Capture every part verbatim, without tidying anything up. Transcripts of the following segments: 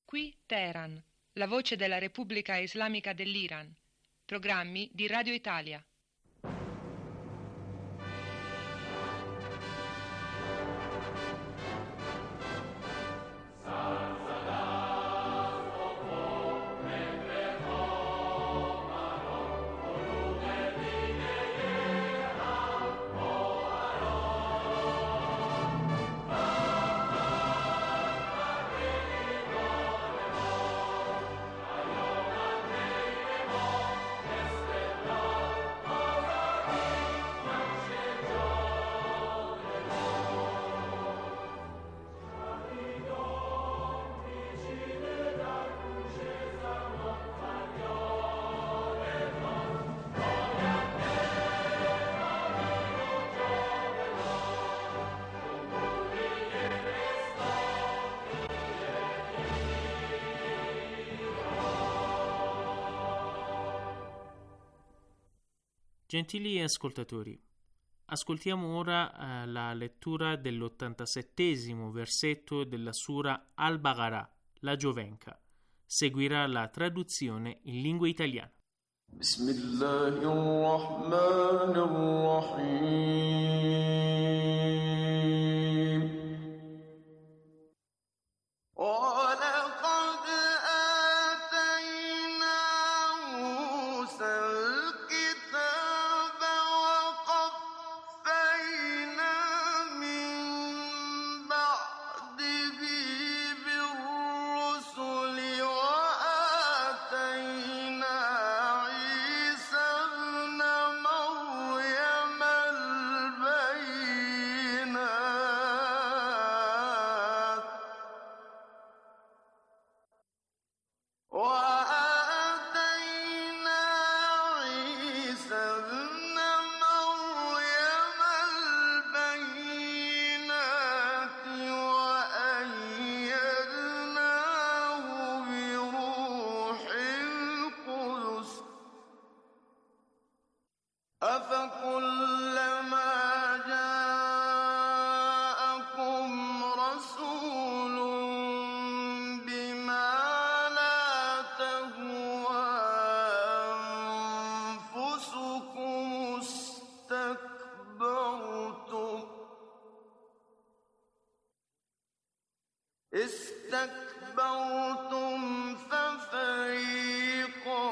Qui Teheran, la voce della Repubblica Islamica dell'Iran. Programmi di Radio Italia. Gentili ascoltatori, ascoltiamo ora eh, la lettura dell'ottantasettesimo versetto della Sura Al-Baqarah, la Giovenca. Seguirà la traduzione in lingua italiana. Bismillahirrahmanirrahim. استكبرتم ففريقا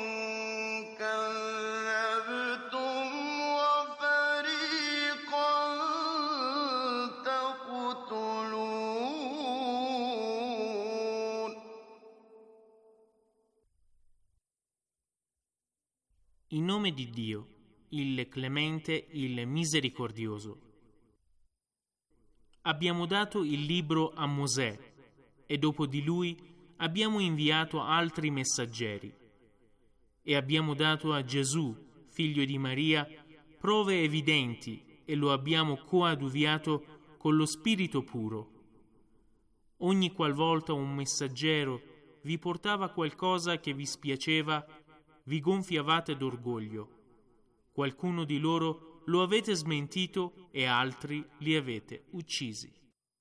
كذبتم وفريقا تقتلون. In nome di Dio, il Clemente, il Misericordioso. Abbiamo dato il libro a Mosè e dopo di lui abbiamo inviato altri messaggeri e abbiamo dato a Gesù, figlio di Maria, prove evidenti e lo abbiamo coadiuviato con lo Spirito puro. Ogni qualvolta un messaggero vi portava qualcosa che vi spiaceva, vi gonfiavate d'orgoglio. Qualcuno di loro lo avete smentito e altri li avete uccisi.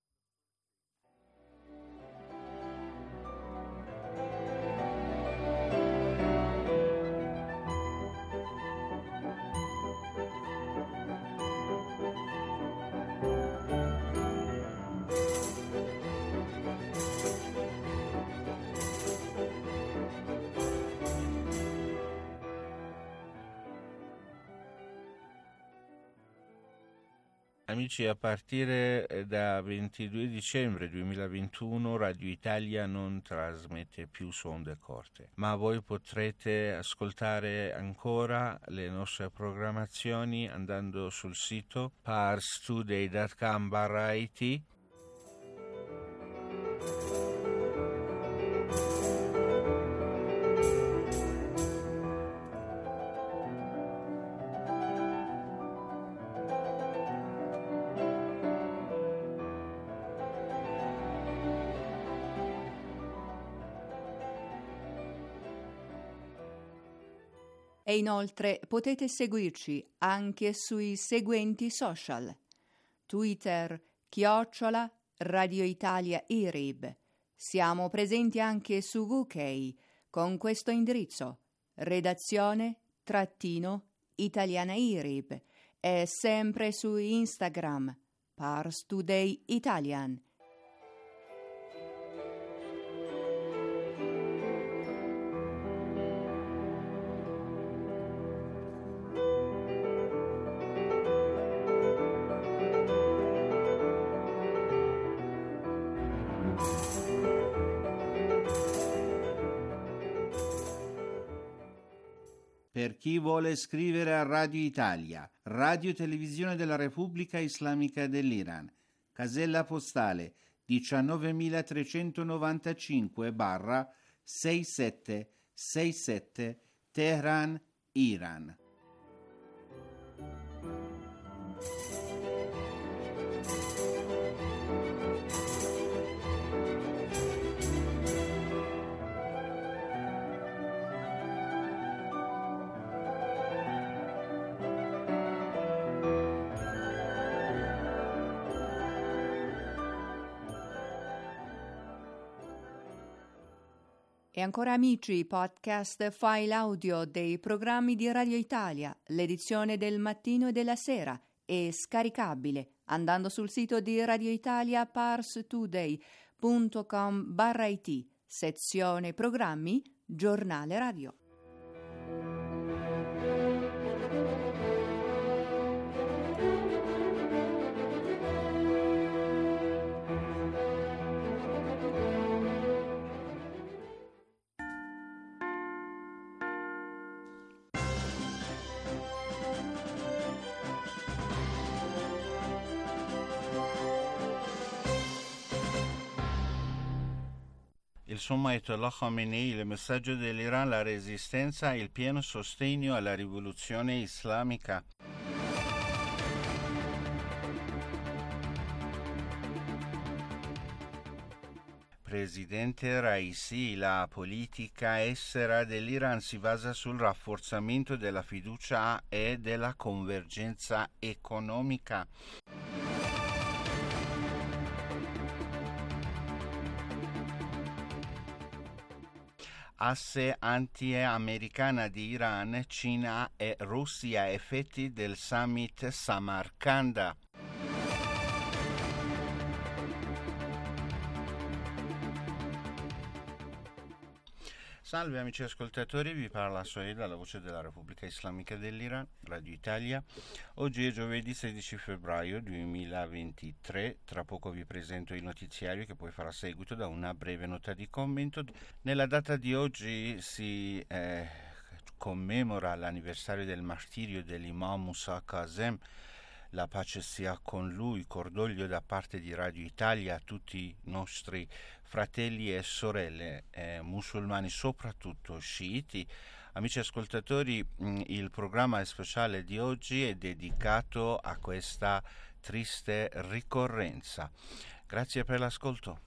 Amici, a partire da ventidue dicembre duemilaventuno Radio Italia non trasmette più su onde corte, ma voi potrete ascoltare ancora le nostre programmazioni andando sul sito parstoday punto com barra it. E inoltre potete seguirci anche sui seguenti social: Twitter chiocciola Radio Italia I R I B, Siamo presenti anche su V K con questo indirizzo: redazione trattino Italiana I R I B, e sempre su Instagram Pars Today Italian. Per chi vuole scrivere a Radio Italia, Radio Televisione della Repubblica Islamica dell'Iran, casella postale diciannovemilatrecentonovantacinque sessantasette sessantasette Teheran, Iran. E ancora amici, podcast file audio dei programmi di Radio Italia, l'edizione del mattino e della sera, è scaricabile andando sul sito di Radio Italia parstoday.com barra it, sezione programmi, giornale radio. Il Sommo Ayatollah Khamenei, il messaggio dell'Iran, la resistenza e il pieno sostegno alla rivoluzione islamica. Presidente Raisi, la politica estera dell'Iran si basa sul rafforzamento della fiducia e della convergenza economica. Asse anti-americana di Iran, Cina e Russia, effetti del summit Samarcanda. Salve amici ascoltatori, vi parla Soed, la voce della Repubblica Islamica dell'Iran, Radio Italia. Oggi è giovedì sedici febbraio duemilaventitré, tra poco vi presento il notiziario che poi farà seguito da una breve nota di commento. Nella data di oggi si eh, commemora l'anniversario del martirio dell'imam Musa Kazem. La pace sia con lui, cordoglio da parte di Radio Italia a tutti i nostri fratelli e sorelle eh, musulmani, soprattutto sciiti. Amici ascoltatori, il programma speciale di oggi è dedicato a questa triste ricorrenza. Grazie per l'ascolto.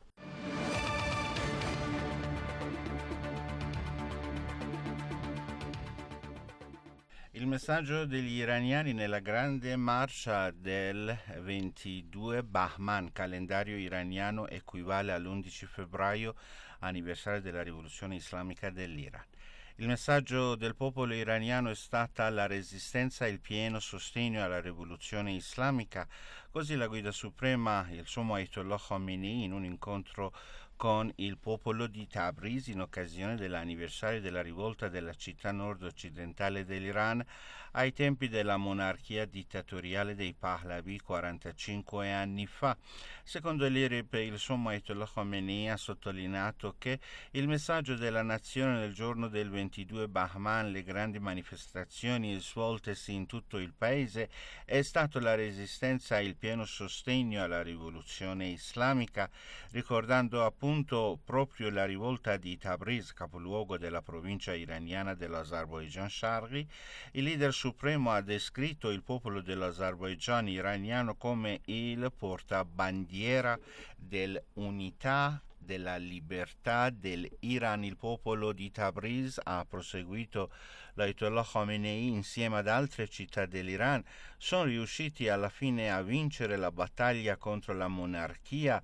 Il messaggio degli iraniani nella grande marcia del ventidue Bahman, calendario iraniano, equivale all'undici febbraio, anniversario della rivoluzione islamica dell'Iran. Il messaggio del popolo iraniano è stata la resistenza e il pieno sostegno alla rivoluzione islamica. Così la guida suprema, il Sommo Ayatollah Khamenei, in un incontro con il popolo di Tabriz in occasione dell'anniversario della rivolta della città nord-occidentale dell'Iran ai tempi della monarchia dittatoriale dei Pahlavi quarantacinque anni fa. Secondo l'I R I B, il Sommo Ayatollah Khamenei ha sottolineato che il messaggio della nazione nel giorno del ventidue Bahman, le grandi manifestazioni svoltesi in tutto il paese, è stato la resistenza e il pieno sostegno alla rivoluzione islamica, ricordando appunto proprio la rivolta di Tabriz, capoluogo della provincia iraniana dell'Azerbaijan Sharqi. Il leader supremo ha descritto il popolo dell'Azerbaijan iraniano come il portabandiera dell'unità, della libertà dell'Iran. Il popolo di Tabriz, ha proseguito l'Ayatollah Khamenei, insieme ad altre città dell'Iran, sono riusciti alla fine a vincere la battaglia contro la monarchia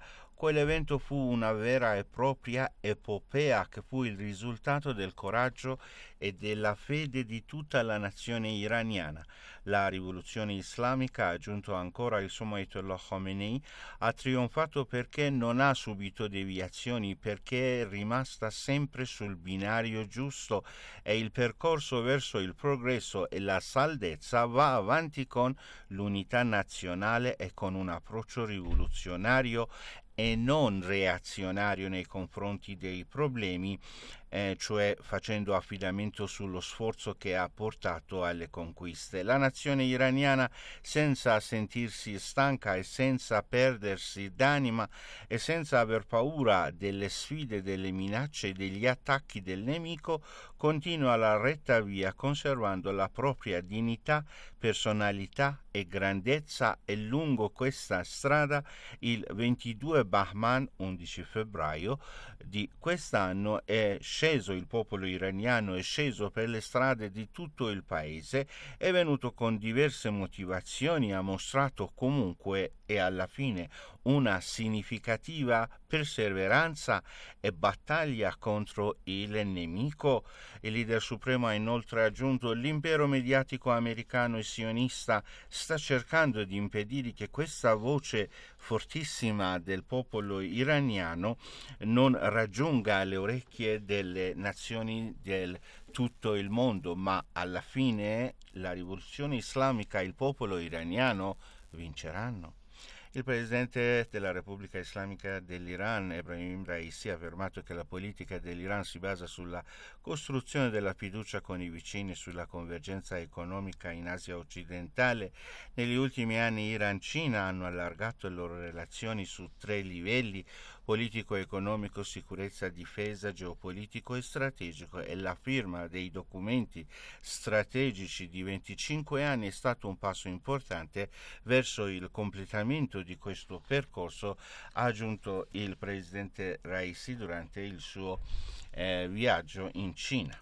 Quell'evento fu una vera e propria epopea che fu il risultato del coraggio e della fede di tutta la nazione iraniana. La rivoluzione islamica, ha aggiunto ancora il suo Ayatollah Khomeini, ha trionfato perché non ha subito deviazioni, perché è rimasta sempre sul binario giusto e il percorso verso il progresso e la salvezza va avanti con l'unità nazionale e con un approccio rivoluzionario e non reazionario nei confronti dei problemi, eh, cioè facendo affidamento sullo sforzo che ha portato alle conquiste. La nazione iraniana, senza sentirsi stanca e senza perdersi d'anima e senza aver paura delle sfide, delle minacce e degli attacchi del nemico, continua la retta via conservando la propria dignità, personalità e grandezza, e lungo questa strada il ventidue Bahman, undici febbraio di quest'anno, è sceso il popolo iraniano, è sceso per le strade di tutto il paese, è venuto con diverse motivazioni, ha mostrato comunque e alla fine una significativa perseveranza e battaglia contro il nemico. Il leader supremo ha inoltre aggiunto: l'impero mediatico americano e sionista sta cercando di impedire che questa voce fortissima del popolo iraniano non raggiunga le orecchie delle nazioni del tutto il mondo, ma alla fine la rivoluzione islamica e il popolo iraniano vinceranno. Il presidente della Repubblica Islamica dell'Iran, Ebrahim Raisi, ha affermato che la politica dell'Iran si basa sulla costruzione della fiducia con i vicini e sulla convergenza economica in Asia occidentale. Negli ultimi anni Iran e Cina hanno allargato le loro relazioni su tre livelli: politico, economico, sicurezza, difesa, geopolitico e strategico, e la firma dei documenti strategici di venticinque anni è stato un passo importante verso il completamento di questo percorso, ha aggiunto il presidente Raisi durante il suo eh, viaggio in Cina.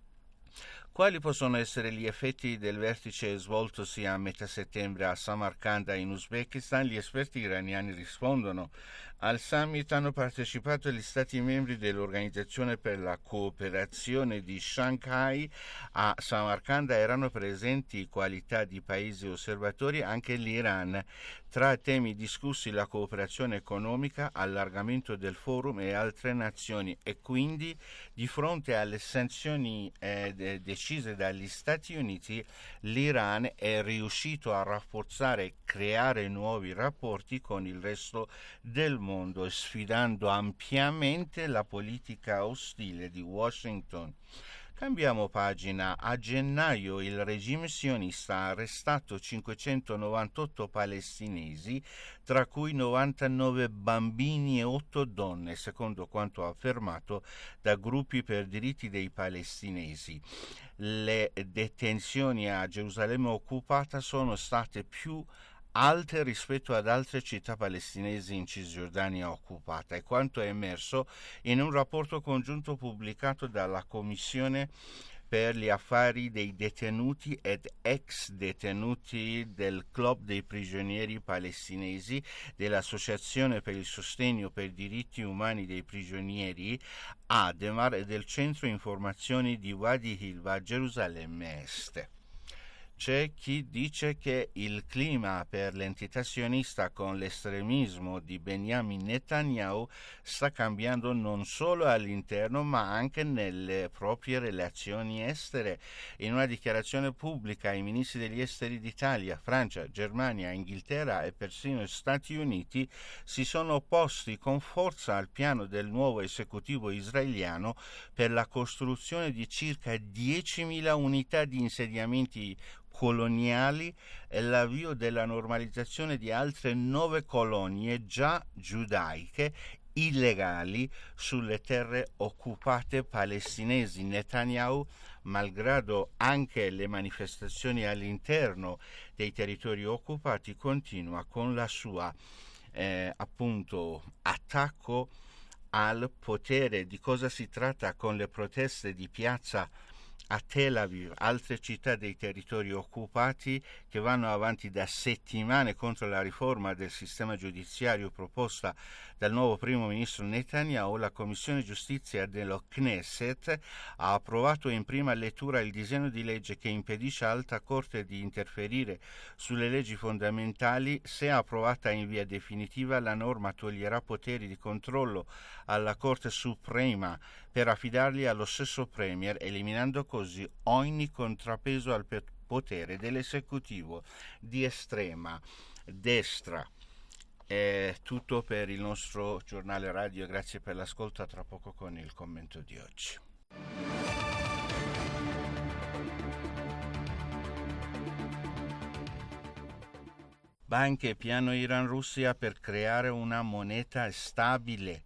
Quali possono essere gli effetti del vertice svoltosi a metà settembre a Samarkanda in Uzbekistan? Gli esperti iraniani rispondono. Al summit hanno partecipato gli Stati membri dell'Organizzazione per la Cooperazione di Shanghai. A Samarkanda erano presenti, in qualità di paesi osservatori, anche l'Iran. Tra temi discussi la cooperazione economica, allargamento del forum e altre nazioni, e quindi di fronte alle sanzioni eh, de- decise dagli Stati Uniti, l'Iran è riuscito a rafforzare e creare nuovi rapporti con il resto del mondo, sfidando ampiamente la politica ostile di Washington. Cambiamo pagina. A gennaio il regime sionista ha arrestato cinquecentonovantotto palestinesi, tra cui novantanove bambini e otto donne, secondo quanto affermato da gruppi per diritti dei palestinesi. Le detenzioni a Gerusalemme occupata sono state più alte rispetto ad altre città palestinesi in Cisgiordania occupata, e quanto è emerso in un rapporto congiunto pubblicato dalla Commissione per gli affari dei detenuti ed ex detenuti del Club dei prigionieri palestinesi, dell'Associazione per il sostegno per i diritti umani dei prigionieri Ademar e del Centro Informazioni di Wadi Hilva, Gerusalemme Est. C'è chi dice che il clima per l'entità sionista con l'estremismo di Benjamin Netanyahu sta cambiando non solo all'interno ma anche nelle proprie relazioni estere. In una dichiarazione pubblica i ministri degli esteri d'Italia, Francia, Germania, Inghilterra e persino Stati Uniti si sono opposti con forza al piano del nuovo esecutivo israeliano per la costruzione di circa diecimila unità di insediamenti coloniali e l'avvio della normalizzazione di altre nove colonie già giudaiche illegali sulle terre occupate palestinesi. Netanyahu, malgrado anche le manifestazioni all'interno dei territori occupati, continua con la sua eh, appunto attacco al potere. Di cosa si tratta con le proteste di piazza a Tel Aviv, altre città dei territori occupati che vanno avanti da settimane contro la riforma del sistema giudiziario proposta dal nuovo primo ministro Netanyahu, la Commissione Giustizia dello Knesset ha approvato in prima lettura il disegno di legge che impedisce all'Alta Corte di interferire sulle leggi fondamentali. Se approvata in via definitiva, la norma toglierà poteri di controllo alla Corte Suprema per affidarli allo stesso Premier, eliminando così ogni contrappeso al potere dell'esecutivo di estrema destra. È tutto per il nostro giornale radio, grazie per l'ascolto, a tra poco con il commento di oggi. Banche, piano Iran-Russia per creare una moneta stabile.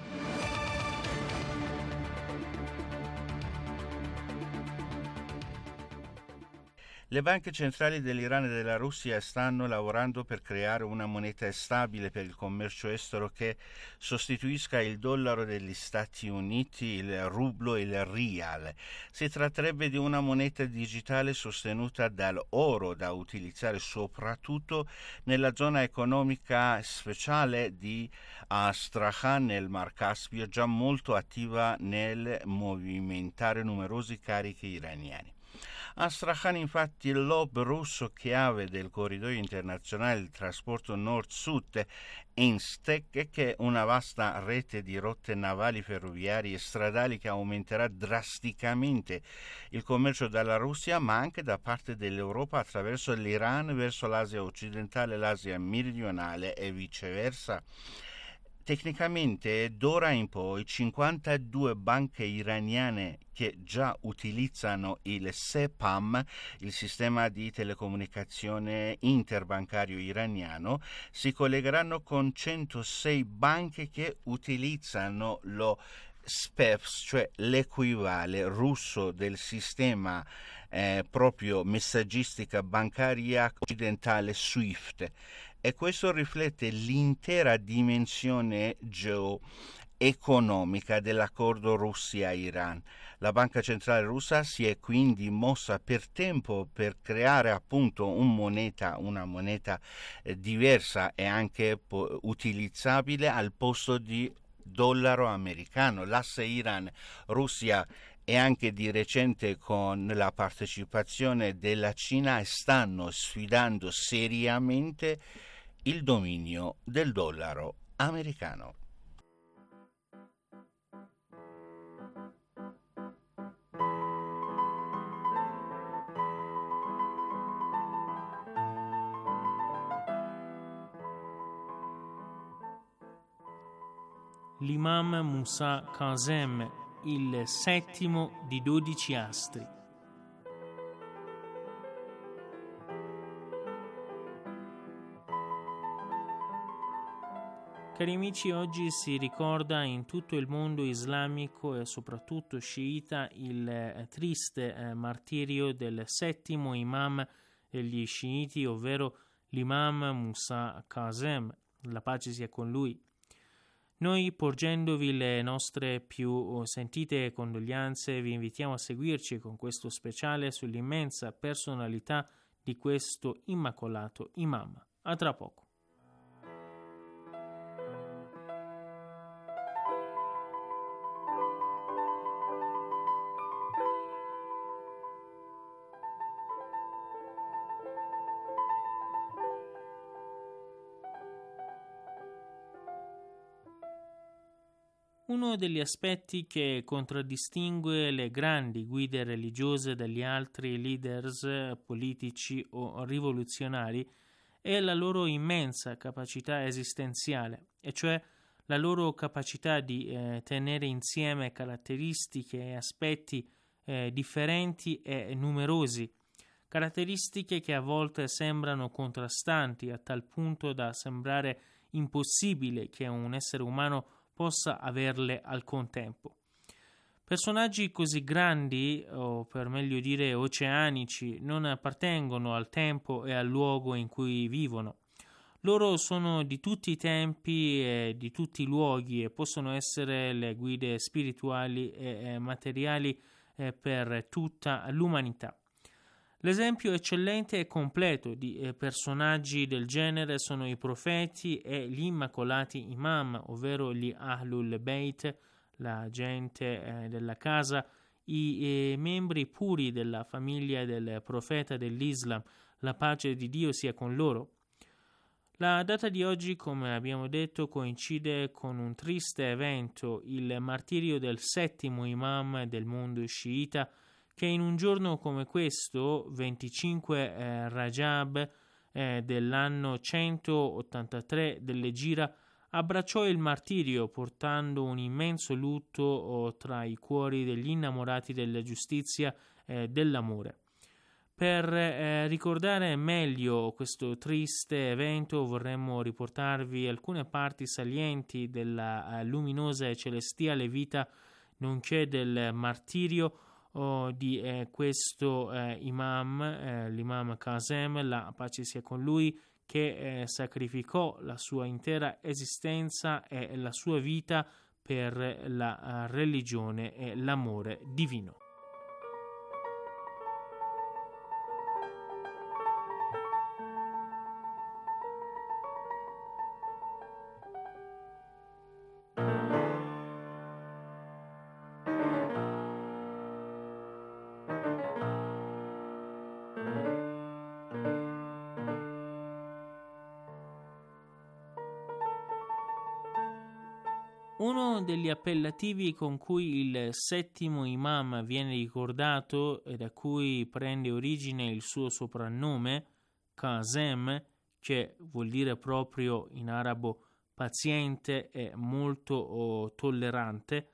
Le banche centrali dell'Iran e della Russia stanno lavorando per creare una moneta stabile per il commercio estero che sostituisca il dollaro degli Stati Uniti, il rublo e il rial. Si tratterebbe di una moneta digitale sostenuta dall'oro, da utilizzare soprattutto nella zona economica speciale di Astrakhan nel Mar Caspio, già molto attiva nel movimentare numerosi carichi iraniani. Astrakhan, infatti, è l'hub russo chiave del corridoio internazionale del trasporto nord-sud Enstek, che è una vasta rete di rotte navali, ferroviarie e stradali che aumenterà drasticamente il commercio dalla Russia, ma anche da parte dell'Europa attraverso l'Iran verso l'Asia occidentale, l'Asia meridionale e viceversa. Tecnicamente, d'ora in poi, cinquantadue banche iraniane che già utilizzano il SEPAM, il sistema di telecomunicazione interbancario iraniano, si collegheranno con centosei banche che utilizzano lo S P E F, cioè l'equivale russo del sistema eh, proprio messaggistica bancaria occidentale SWIFT. E questo riflette l'intera dimensione geoeconomica dell'accordo Russia-Iran. La Banca Centrale Russa si è quindi mossa per tempo per creare appunto un moneta, una moneta eh, diversa e anche po- utilizzabile al posto di dollaro americano. L'asse Iran-Russia e anche di recente con la partecipazione della Cina stanno sfidando seriamente il dominio del dollaro americano. L'imam Musa Kazem, il settimo di dodici astri. Cari amici, oggi si ricorda in tutto il mondo islamico e soprattutto sciita il eh, triste eh, martirio del settimo imam degli sciiti, ovvero l'imam Musa Kazem, la pace sia con lui. Noi, porgendovi le nostre più sentite condoglianze, vi invitiamo a seguirci con questo speciale sull'immensa personalità di questo immacolato imam. A tra poco. Uno degli aspetti che contraddistingue le grandi guide religiose dagli altri leaders politici o rivoluzionari è la loro immensa capacità esistenziale, e cioè la loro capacità di eh, tenere insieme caratteristiche e aspetti eh, differenti e numerosi, caratteristiche che a volte sembrano contrastanti a tal punto da sembrare impossibile che un essere umano possa averle al contempo. Personaggi così grandi, o per meglio dire oceanici, non appartengono al tempo e al luogo in cui vivono. Loro sono di tutti i tempi e di tutti i luoghi e possono essere le guide spirituali e materiali eh, per tutta l'umanità. L'esempio eccellente e completo di eh, personaggi del genere sono i profeti e gli immacolati imam, ovvero gli Ahlul Bayt, la gente eh, della casa, i eh, membri puri della famiglia del profeta dell'Islam, la pace di Dio sia con loro. La data di oggi, come abbiamo detto, coincide con un triste evento, il martirio del settimo imam del mondo sciita, che in un giorno come questo, venticinque eh, Rajab eh, dell'anno centottantatré dell'Egira, abbracciò il martirio portando un immenso lutto oh, tra i cuori degli innamorati della giustizia e eh, dell'amore. Per eh, ricordare meglio questo triste evento vorremmo riportarvi alcune parti salienti della eh, luminosa e celestiale vita nonché del martirio oh, di eh, questo eh, imam, eh, l'imam Kazem, la pace sia con lui, che eh, sacrificò la sua intera esistenza e la sua vita per la uh, religione e l'amore divino. Uno degli appellativi con cui il settimo imam viene ricordato e da cui prende origine il suo soprannome, Kazem, che vuol dire proprio in arabo paziente e molto oh, tollerante,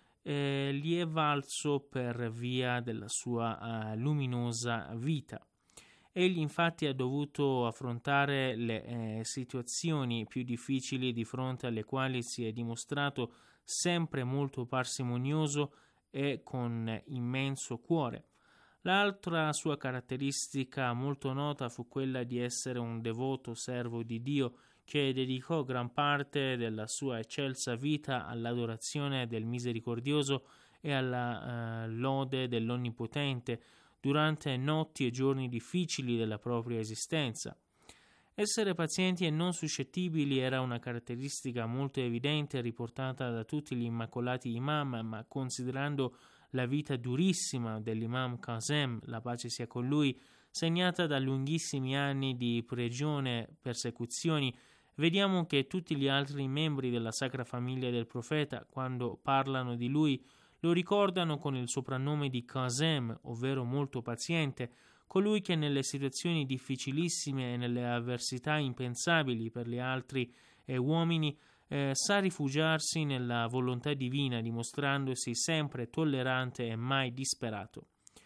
eh, gli è valso per via della sua uh, luminosa vita. Egli infatti ha dovuto affrontare le eh, situazioni più difficili di fronte alle quali si è dimostrato sempre molto parsimonioso e con immenso cuore. L'altra sua caratteristica molto nota fu quella di essere un devoto servo di Dio che dedicò gran parte della sua eccelsa vita all'adorazione del misericordioso e alla eh, lode dell'Onnipotente durante notti e giorni difficili della propria esistenza. Essere pazienti e non suscettibili era una caratteristica molto evidente riportata da tutti gli immacolati imam, ma considerando la vita durissima dell'imam Kazem, la pace sia con lui, segnata da lunghissimi anni di prigione, persecuzioni, vediamo che tutti gli altri membri della sacra famiglia del profeta, quando parlano di lui, lo ricordano con il soprannome di Kazem, ovvero molto paziente, colui che nelle situazioni difficilissime e nelle avversità impensabili per gli altri eh, uomini eh, sa rifugiarsi nella volontà divina, dimostrandosi sempre tollerante e mai disperato.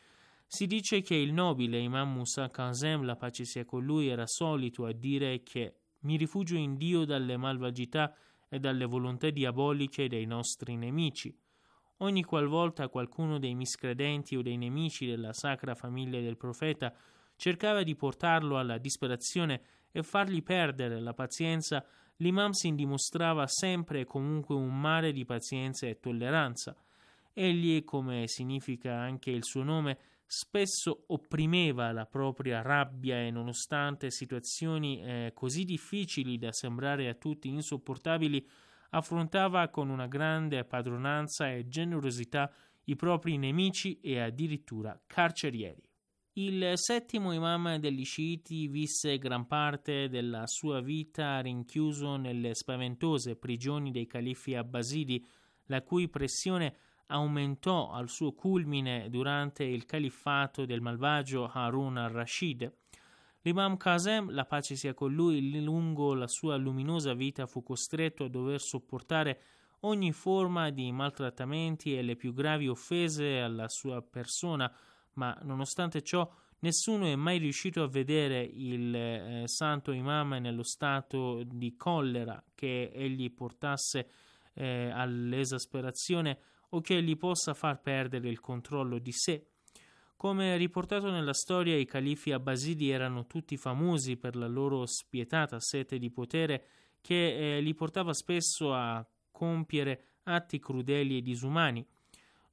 Si dice che il nobile Imam Musa Kazem, la pace sia con lui, era solito a dire che «mi rifugio in Dio dalle malvagità e dalle volontà diaboliche dei nostri nemici». Ogni qualvolta qualcuno dei miscredenti o dei nemici della sacra famiglia del profeta cercava di portarlo alla disperazione e fargli perdere la pazienza, l'imam si dimostrava sempre e comunque un mare di pazienza e tolleranza. Egli, come significa anche il suo nome, spesso opprimeva la propria rabbia e nonostante situazioni eh, così difficili da sembrare a tutti insopportabili, affrontava con una grande padronanza e generosità i propri nemici e addirittura carcerieri. Il settimo imam degli sciiti visse gran parte della sua vita rinchiuso nelle spaventose prigioni dei califfi abbasidi, la cui pressione aumentò al suo culmine durante il califfato del malvagio Harun al-Rashid. L'imam Kazem, la pace sia con lui, lungo la sua luminosa vita fu costretto a dover sopportare ogni forma di maltrattamenti e le più gravi offese alla sua persona, ma nonostante ciò nessuno è mai riuscito a vedere il eh, santo imam nello stato di collera che egli portasse eh, all'esasperazione o che gli possa far perdere il controllo di sé. Come riportato nella storia, i califfi abbasidi erano tutti famosi per la loro spietata sete di potere che eh, li portava spesso a compiere atti crudeli e disumani.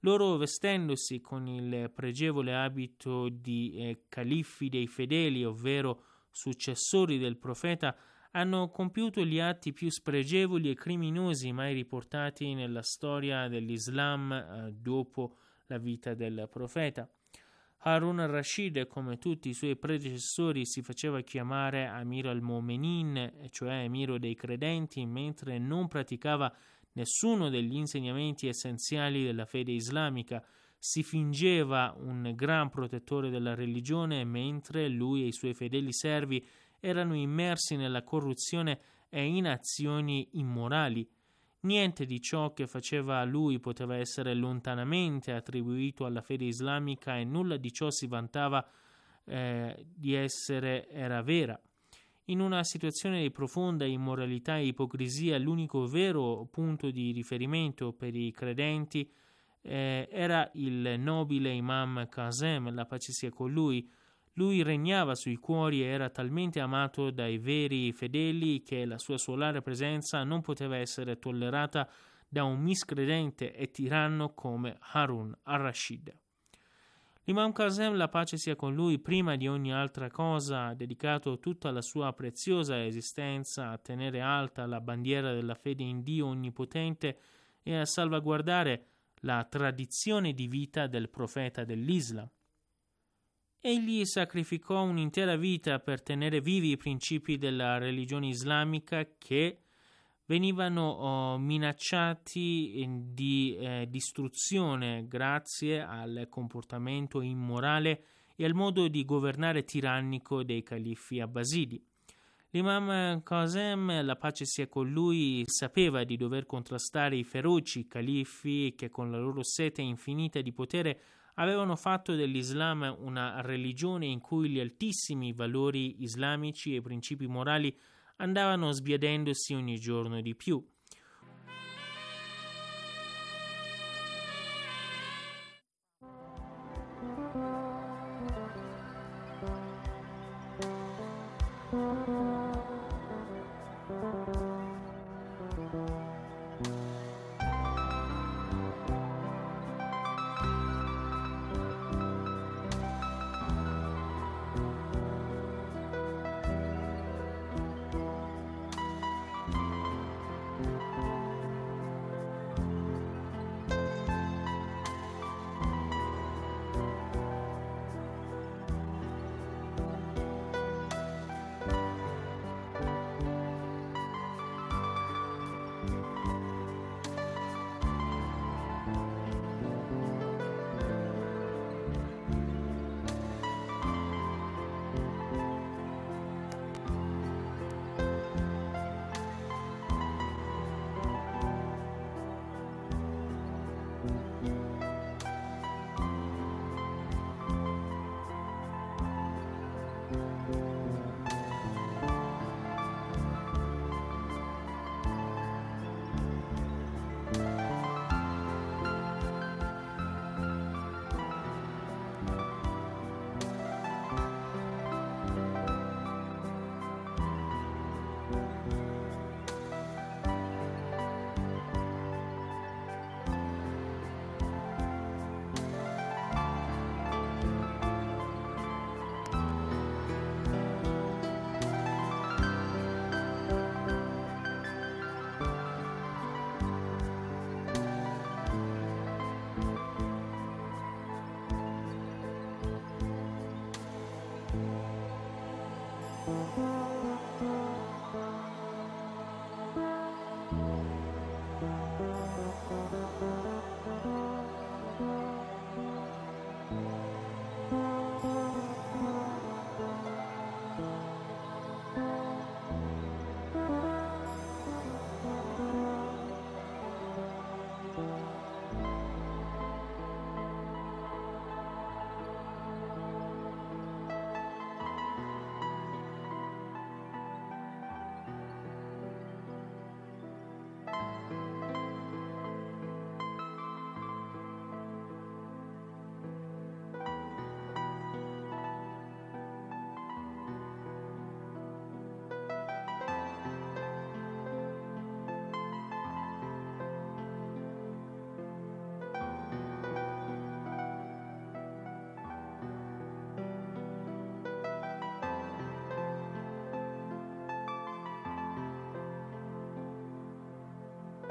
Loro, vestendosi con il pregevole abito di eh, califfi dei fedeli, ovvero successori del profeta, hanno compiuto gli atti più spregevoli e criminosi mai riportati nella storia dell'Islam eh, dopo la vita del profeta. Harun al-Rashid, come tutti i suoi predecessori, si faceva chiamare Amir al-Mu'minin, cioè emiro dei credenti, mentre non praticava nessuno degli insegnamenti essenziali della fede islamica. Si fingeva un gran protettore della religione, mentre lui e i suoi fedeli servi erano immersi nella corruzione e in azioni immorali. Niente di ciò che faceva lui poteva essere lontanamente attribuito alla fede islamica e nulla di ciò si vantava eh, di essere era vera. In una situazione di profonda immoralità e ipocrisia, l'unico vero punto di riferimento per i credenti eh, era il nobile Imam Kazem, la pace sia con lui. Lui regnava sui cuori e era talmente amato dai veri fedeli che la sua solare presenza non poteva essere tollerata da un miscredente e tiranno come Harun al-Rashid. L'Imam Kazem, la pace sia con lui, prima di ogni altra cosa ha dedicato tutta la sua preziosa esistenza a tenere alta la bandiera della fede in Dio Onnipotente e a salvaguardare la tradizione di vita del profeta dell'Islam. Egli sacrificò un'intera vita per tenere vivi i principi della religione islamica che venivano oh, minacciati di eh, distruzione grazie al comportamento immorale e al modo di governare tirannico dei califfi abbasidi. L'Imam Kazem, la pace sia con lui, sapeva di dover contrastare i feroci califfi che con la loro sete infinita di potere avevano fatto dell'Islam una religione in cui gli altissimi valori islamici e i principi morali andavano sbiadendosi ogni giorno di più. Thank you.